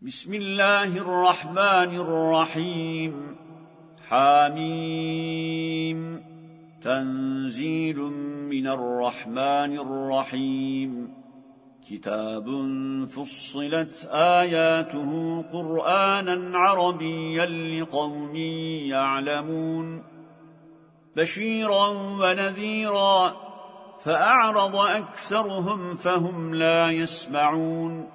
بسم الله الرحمن الرحيم حميم تنزيل من الرحمن الرحيم كتاب فصلت آياته قرآنا عربيا لقوم يعلمون بشيرا ونذيرا فأعرض أكثرهم فهم لا يسمعون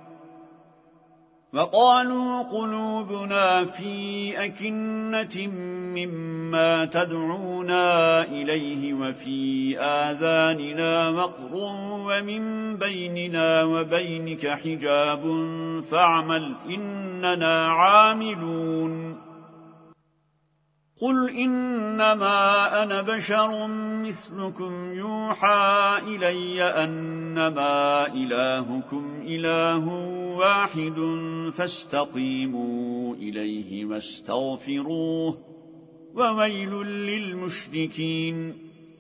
وقالوا قلوبنا في أكنة مما تدعونا إليه وفي آذاننا وقر ومن بيننا وبينك حجاب فاعمل إننا عاملون قل إنما أنا بشر مثلكم يوحى إلي أنما إلهكم إله واحد فاستقيموا إليه واستغفروه وويل للمشركين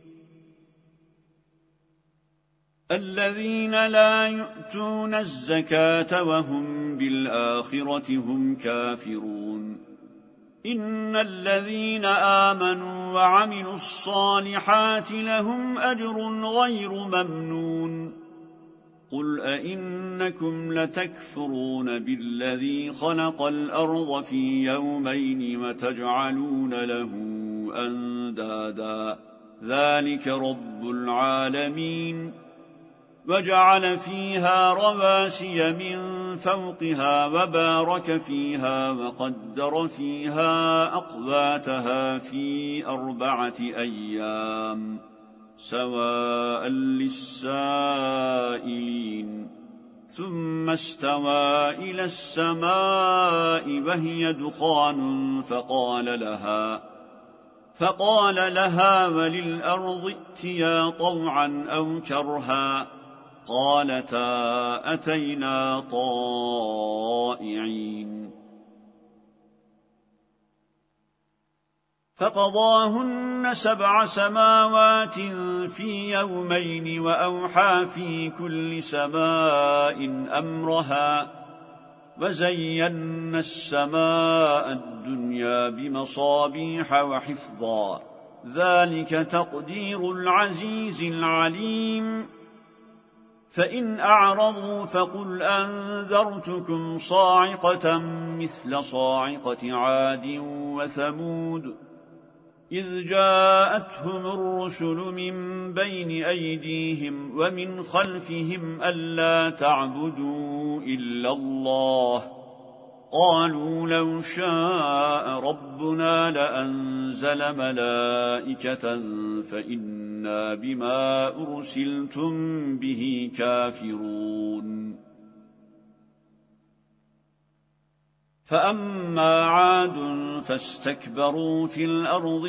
الذين لا يؤتون الزكاة وهم بالآخرة هم كافرون إن الذين آمنوا وعملوا الصالحات لهم أجر غير ممنون قل أئنكم لتكفرون بالذي خلق الأرض في يومين وتجعلون له أندادا ذلك رب العالمين وجعل فيها رواسي من فوقها وبارك فيها وقدر فيها أقواتها في 4 أيام سواء للسائلين ثم استوى إلى السماء وهي دخان فقال لها وللأرض ائتيا طوعا أو كرها قالتا أتينا طائعين فقضاهن 7 سماوات في يومين وأوحى في كل سماء أمرها وزينا السماء الدنيا بمصابيح وحفظا ذلك تقدير العزيز العليم فإن أعرضوا فقل أنذرتكم صاعقة مثل صاعقة عاد وثمود إذ جاءتهم الرسل من بين أيديهم ومن خلفهم ألا تعبدوا إلا الله قالوا لو شاء ربنا لأنزل ملائكة فإنا بما أرسلتم به كافرون فأما عاد فاستكبروا في الأرض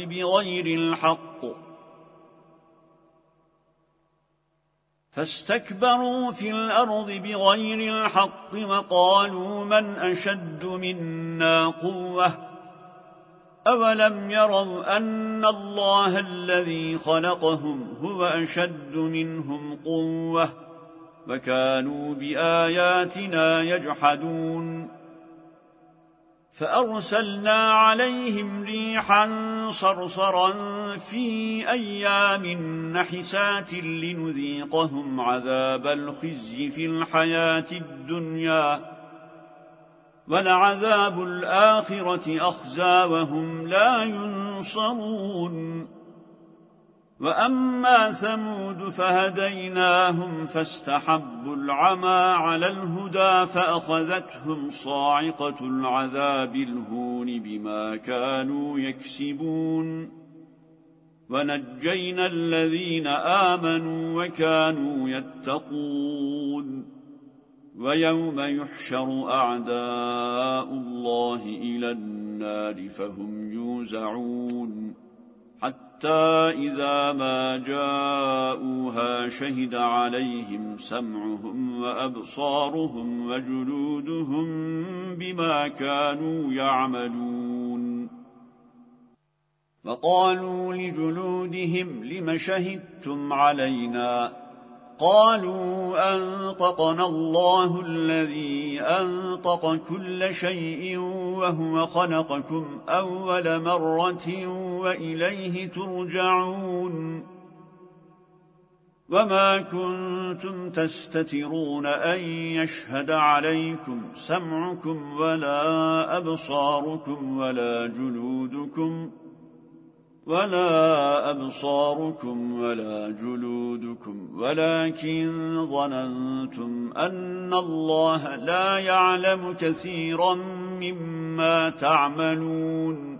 بغير الحق وقالوا من أشد منا قوة أولم يروا أن الله الذي خلقهم هو أشد منهم قوة وكانوا بآياتنا يجحدون فأرسلنا عليهم ريحا صرصرا في أيام نحسات لنذيقهم عذاب الخزي في الحياة الدنيا ولعذاب الآخرة أخزى وهم لا ينصرون وأما ثمود فهديناهم فاستحبوا العمى على الهدى فأخذتهم صاعقة العذاب الهون بما كانوا يكسبون ونجينا الذين آمنوا وكانوا يتقون ويوم يحشر أعداء الله إلى النار فهم يوزعون حتى إذا ما جاءوها شهد عليهم سمعهم وأبصارهم وجلودهم بما كانوا يعملون وقالوا لجلودهم لم شهدتم علينا قالوا أنطقنا الله الذي أنطق كل شيء وهو خلقكم أول مرة وإليه ترجعون وما كنتم تستترون أن يشهد عليكم سمعكم ولا أبصاركم ولا جلودكم ولكن ظننتم أن الله لا يعلم كثيرا مما تعملون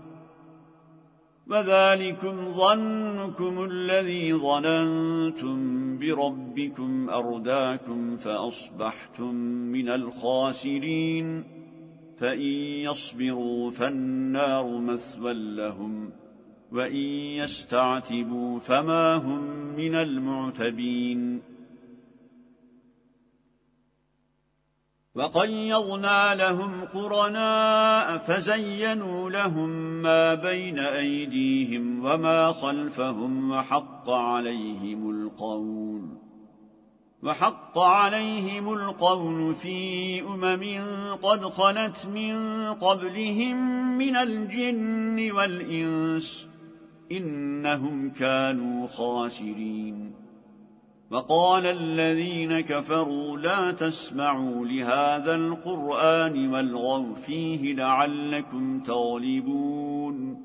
وذلكم ظنكم الذي ظننتم بربكم أرداكم فأصبحتم من الخاسرين فإن يصبروا فالنار مثوى لهم وإن يستعتبوا فما هم من المعتبين وقيضنا لهم قرناء فزينوا لهم ما بين أيديهم وما خلفهم وحق عليهم القول في قد خلت من قبلهم من الجن والإنس إنهم كانوا خاسرين وقال الذين كفروا لا تسمعوا لهذا القرآن والغوا فيه لعلكم تغلبون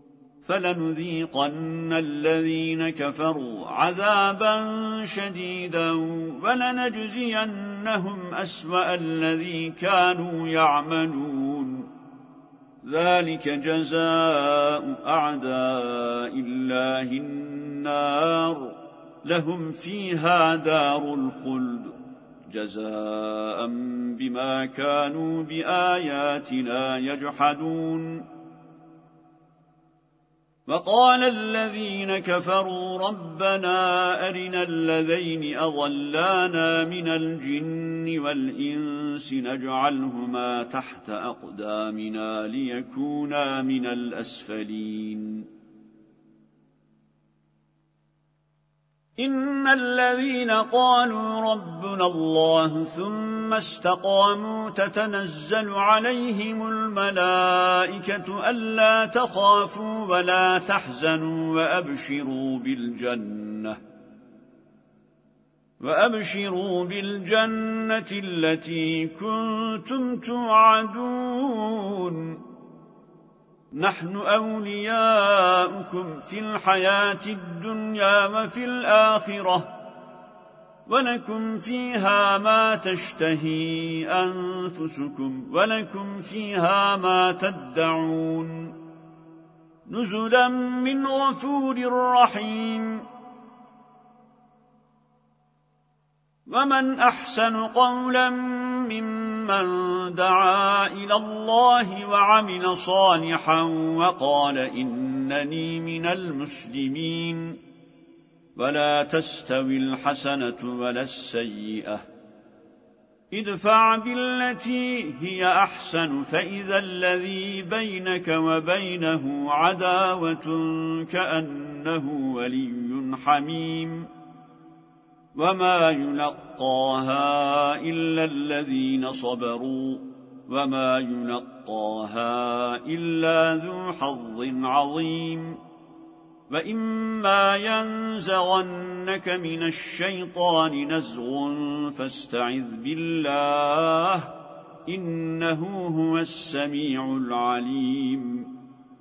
فلنذيقن الذين كفروا عذابا شديدا ولنجزينهم أسوأ الذي كانوا يعملون ذلك جزاء أعداء الله النار لهم فيها دار الخلد جزاء بما كانوا بآياتنا يجحدون وقال الذين كفروا ربنا أرنا الذين أضلانا من الجن والإنس نجعلهما تحت أقدامنا ليكونا من الأسفلين إن الذين قالوا ربنا الله ثم استقاموا تتنزل عليهم الملائكة ألا تخافوا ولا تحزنوا وأبشروا بالجنة التي كنتم توعدون نحن أولياؤكم في الحياة الدنيا وفي الآخرة ولكم فيها ما تشتهي أنفسكم ولكم فيها ما تدعون نزلا من غفور رحيم ومن أحسن قولا ممن دعا إلى الله وعمل صالحا وقال إنني من المسلمين ولا تستوي الحسنة ولا السيئة ادفع بالتي هي أحسن فإذا الذي بينك وبينه عداوة كأنه ولي حميم وما يلقاها إلا الذين صبروا وما يلقاها إلا ذو حظ عظيم وإما ينزغنك من الشيطان نزغ فاستعذ بالله إنه هو السميع العليم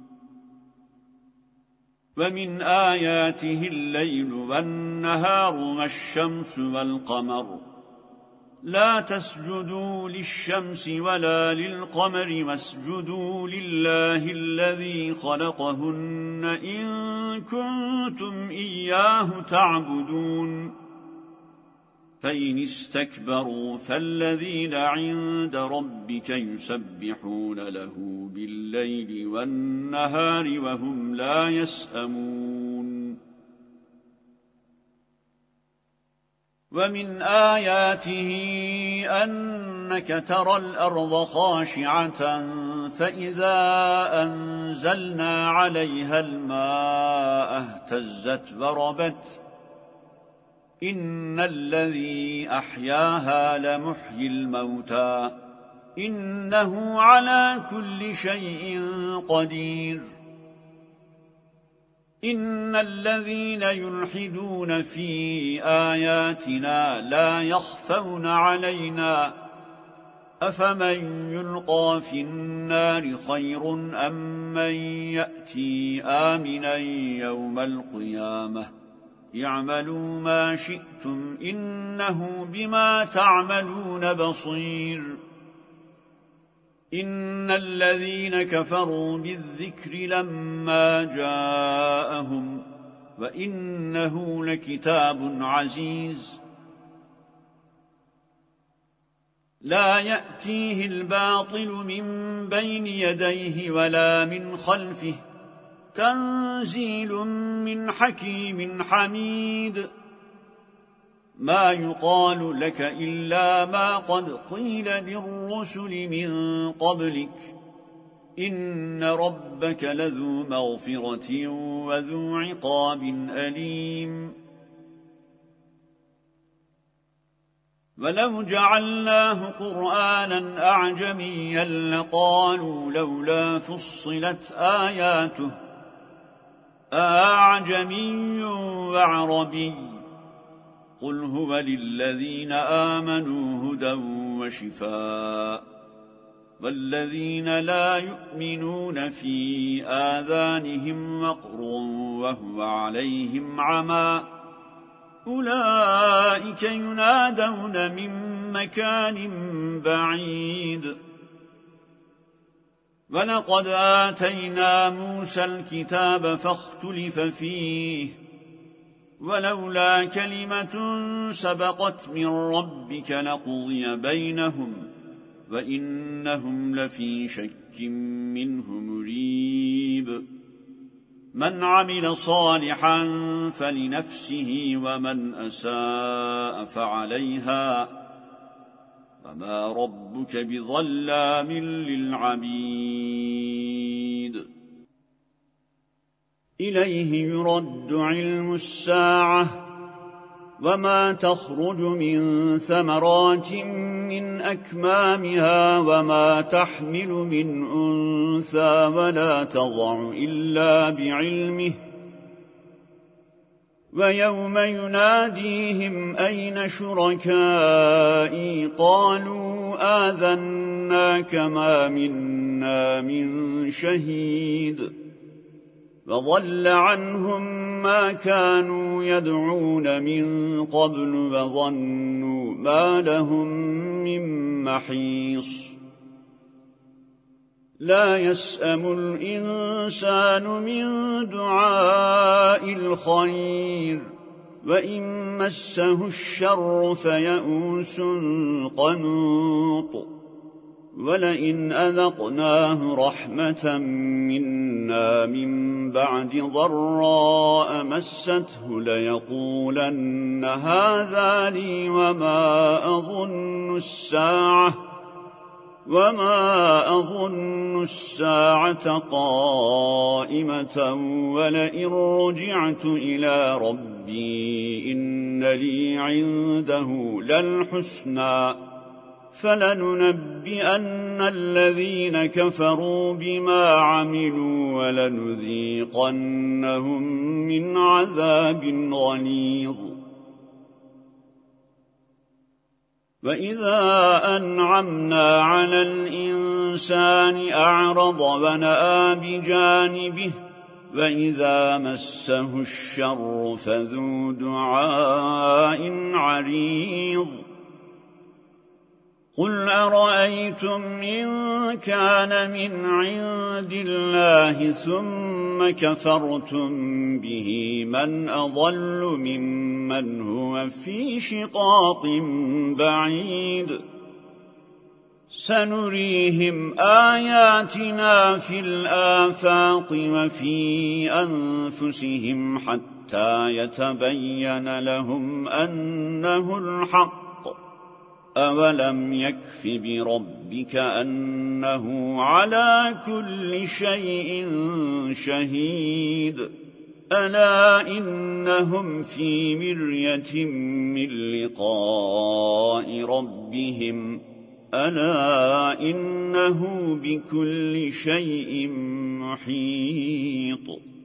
ومن آياته الليل والنهار والشمس والقمر لا تسجدوا للشمس ولا للقمر واسجدوا لله الذي خلقهن إن كنتم إياه تعبدون فإن استكبروا فالذين عند ربك يسبحون له بالليل والنهار وهم لا يسأمون ومن آياته أنك ترى الأرض خاشعة فإذا أنزلنا عليها الماء اهتزت وربت إن الذي أحياها لمحيي الموتى إنه على كل شيء قدير إن الذين يلحدون في آياتنا لا يخفون علينا أفمن يلقى في النار خير أم من يأتي آمنا يوم القيامة اعملوا ما شئتم إنه بما تعملون بصير إن الذين كفروا بالذكر لما جاءهم وإنه لكتاب عزيز لا يأتيه الباطل من بين يديه ولا من خلفه تنزيل من حكيم حميد ما يقال لك إلا ما قد قيل للرسل من قبلك إن ربك لذو مغفرة وذو عقاب أليم ولو جعلناه قرآنا أعجميا لقالوا لولا فصلت آياته أعجمي وعربي قل هو للذين آمنوا هدى وشفاء والذين لا يؤمنون في آذانهم وقر وهو عليهم عمى أولئك ينادون من مكان بعيد ولقد آتينا موسى الكتاب فاختلف فيه ولولا كلمة سبقت من ربك لقضي بينهم وإنهم لفي شك منه مريب من عمل صالحا فلنفسه ومن أساء فعليها وما ربك بظلام للعبيد إليه يرد علم الساعة وما تخرج من ثمرات من أكمامها وما تحمل من أنثى ولا تضع إلا بعلمه ويوم يناديهم أين شركائي قالوا آذناك ما منا من شهيد وضل عنهم ما كانوا يدعون من قبل وظنوا ما لهم من محيص لا يسأم الإنسان من دعاء الخير وإن مسه الشر فيئوس قنوط ولئن أذقناه رحمة منا من بعد ضراء مسته ليقولن هذا لي وما أظن الساعة قائمة ولئن رجعت إلى ربي إن لي عنده للحسنى فلننبئن الذين كفروا بما عملوا ولنذيقنهم من عذاب غليظ وإذا أنعمنا على الإنسان أعرض ونأى بجانبه وإذا مسه الشر فذو دعاء عريض قل أرأيتم إن كان من عند الله ثم كفرتم به من أضل ممن هو في شقاق بعيد سنريهم آياتنا في الآفاق وفي أنفسهم حتى يتبين لهم أنه الحق أولم يكف بربك أنه على كل شيء شهيد ألا إنهم في مرية من لقاء ربهم ألا إنه بكل شيء محيط